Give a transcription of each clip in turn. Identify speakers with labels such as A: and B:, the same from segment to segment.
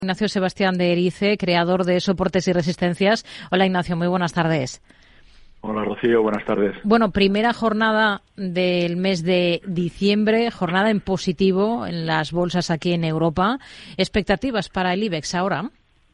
A: Ignacio Sebastián de Erice, creador de Soportes y Resistencias. Hola Ignacio, muy buenas tardes.
B: Hola Rocío, buenas tardes.
A: Bueno, primera jornada del mes de diciembre, jornada en positivo en las bolsas aquí en Europa. ¿Expectativas para el IBEX ahora?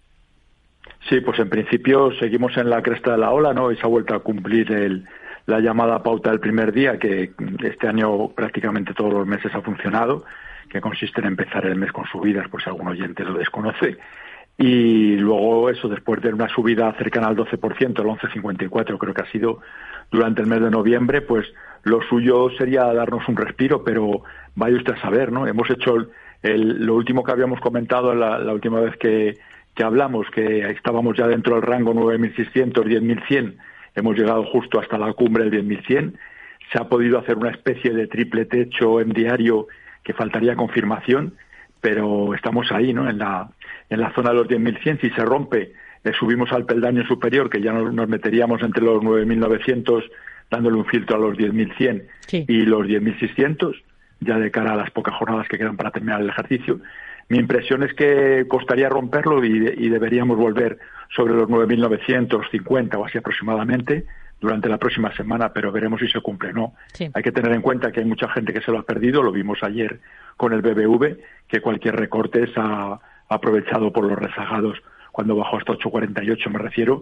B: Sí, pues en principio seguimos en la cresta de la ola, ¿no? Y se ha vuelto a cumplir la llamada pauta del primer día, que este año prácticamente todos los meses ha funcionado, que consiste en empezar el mes con subidas, por si algún oyente lo desconoce. Y luego eso, después de una subida cercana al 12%, el 11,54 creo que ha sido durante el mes de noviembre, pues lo suyo sería darnos un respiro, pero vaya usted a saber, ¿no? Hemos hecho lo último que habíamos comentado la última vez que hablamos, que estábamos ya dentro del rango 9.600, 10.100, hemos llegado justo hasta la cumbre del 10.100, se ha podido hacer una especie de triple techo en diario que faltaría confirmación, pero estamos ahí, ¿no? En la zona de los 10.100, si se rompe, subimos al peldaño superior, que ya nos meteríamos entre los 9.900, dándole un filtro a los 10.100 sí, y los 10.600, ya de cara a las pocas jornadas que quedan para terminar el ejercicio. Mi impresión es que costaría romperlo y deberíamos volver sobre los 9.950 o así aproximadamente durante la próxima semana, pero veremos si se cumple o no. Sí. Hay que tener en cuenta que hay mucha gente que se lo ha perdido, lo vimos ayer con el BBV, que cualquier recorte se ha aprovechado por los rezagados cuando bajó hasta 8,48 me refiero,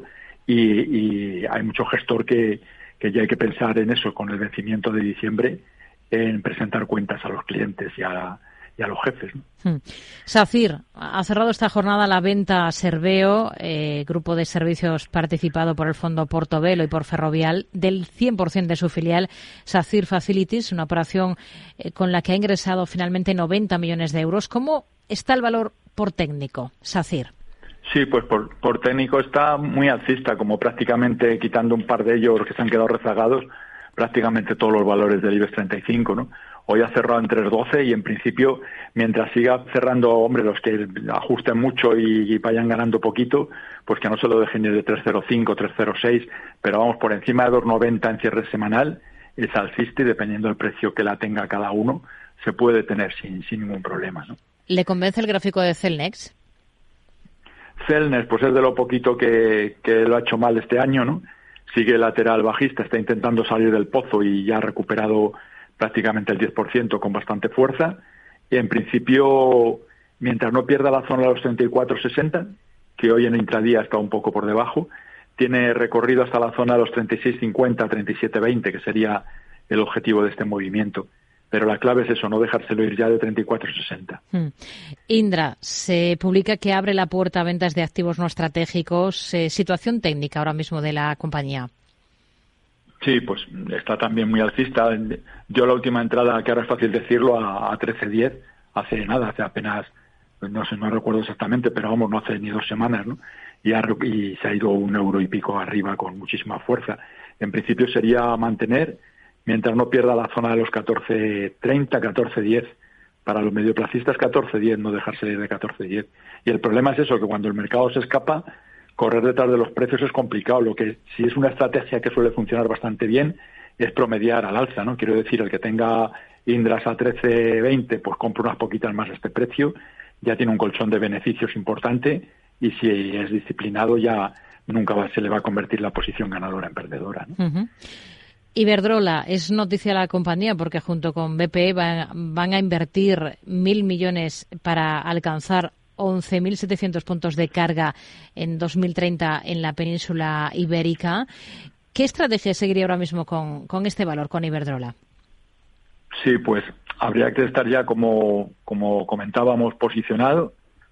B: y hay mucho gestor que ya hay que pensar en eso, con el vencimiento de diciembre, en presentar cuentas a los clientes y a los jefes, ¿no?
A: SACIR ha cerrado esta jornada la venta a Serveo, grupo de servicios participado por el Fondo Portobelo y por Ferrovial, del 100% de su filial SACIR Facilities, una operación con la que ha ingresado finalmente 90 millones de euros. ¿Cómo está el valor por técnico, SACIR?
B: Sí, pues por técnico está muy alcista, como prácticamente, quitando un par de ellos que se han quedado rezagados, prácticamente todos los valores del IBEX 35, ¿no? Hoy ha cerrado en 3,12 y en principio, mientras siga cerrando, hombre, los que ajusten mucho y vayan ganando poquito, pues que no se lo dejen ni de 3,05, 3,06, pero vamos, por encima de 2,90 en cierre semanal, es alcista y dependiendo del precio que la tenga cada uno, se puede tener sin ningún problema, ¿no?
A: ¿Le convence el gráfico de Cellnex?
B: Cellnex, pues es de lo poquito que lo ha hecho mal este año, ¿no? Sigue lateral bajista, está intentando salir del pozo y ya ha recuperado prácticamente el 10% con bastante fuerza. Y en principio, mientras no pierda la zona de los 34,60, que hoy en intradía está un poco por debajo, tiene recorrido hasta la zona de los 36,50, 37,20, que sería el objetivo de este movimiento. Pero la clave es eso, no dejárselo ir ya de 34,60.
A: Indra, se publica que abre la puerta a ventas de activos no estratégicos. Situación técnica ahora mismo de la compañía.
B: Sí, pues está también muy alcista. Yo la última entrada, que ahora es fácil decirlo, a 13,10, hace apenas, no recuerdo exactamente, pero vamos, no hace ni 2 semanas, ¿no? Y se ha ido 1 euro y pico arriba con muchísima fuerza. En principio sería mantener, mientras no pierda la zona de los 14,30, 14,10. Para los medioplacistas 14,10, no dejarse ir de 14,10. Y el problema es eso, que cuando el mercado se escapa, correr detrás de los precios es complicado. Lo que sí es una estrategia que suele funcionar bastante bien es promediar al alza, ¿no? Quiero decir, el que tenga Indras a 13,20, pues compra unas poquitas más a este precio, ya tiene un colchón de beneficios importante y si es disciplinado ya nunca se le va a convertir la posición ganadora en perdedora, ¿no?
A: Uh-huh. Iberdrola, es noticia la compañía porque junto con BPE van a invertir 1.000 millones para alcanzar 11.700 puntos de carga en 2030 en la península ibérica. ¿Qué estrategia seguiría ahora mismo con este valor, con Iberdrola?
B: Sí, pues habría que estar ya, como comentábamos, posicionado.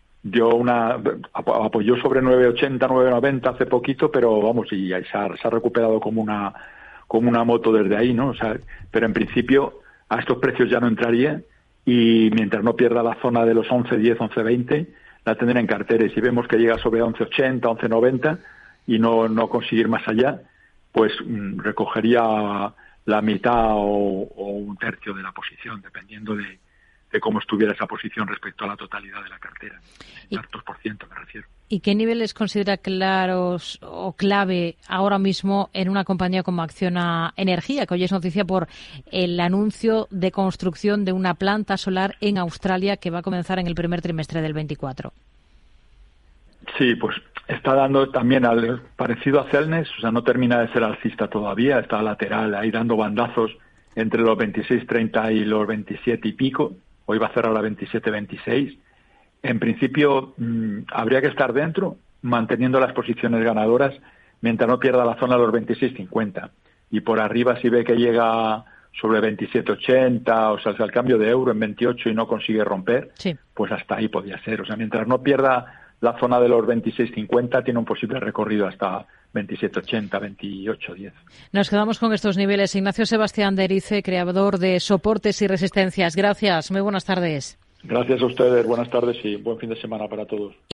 B: Apoyó sobre 9,80, 9,90 hace poquito, pero vamos, y se ha recuperado como una moto desde ahí, ¿no? O sea, pero en principio a estos precios ya no entraría. Y mientras no pierda la zona de los 11,10, 11,20, la tendrá en cartera. Y si vemos que llega sobre 11,80, 11,90 y no conseguir más allá, pues recogería la mitad o un tercio de la posición, dependiendo de cómo estuviera esa posición respecto a la totalidad de la cartera. Tantos por ciento me refiero.
A: ¿Y qué niveles considera claros o clave ahora mismo en una compañía como Acciona Energía, que hoy es noticia por el anuncio de construcción de una planta solar en Australia que va a comenzar en el primer trimestre del 24?
B: Sí, pues está dando también parecido a Celnes, o sea, no termina de ser alcista todavía, está lateral ahí dando bandazos entre los 26.30 y los 27 y pico. Hoy va a cerrar a 27.26. En principio, habría que estar dentro, manteniendo las posiciones ganadoras, mientras no pierda la zona de los 26.50. Y por arriba, si ve que llega sobre 27.80, o sea, el cambio de euro en 28 y no consigue romper,
A: sí,
B: pues hasta ahí podría ser. O sea, mientras no pierda la zona de los 26.50, tiene un posible recorrido hasta 27.80, 28.10.
A: Nos quedamos con estos niveles. Ignacio Sebastián de Erice, creador de Soportes y Resistencias. Gracias. Muy buenas tardes.
B: Gracias a ustedes. Buenas tardes y buen fin de semana para todos.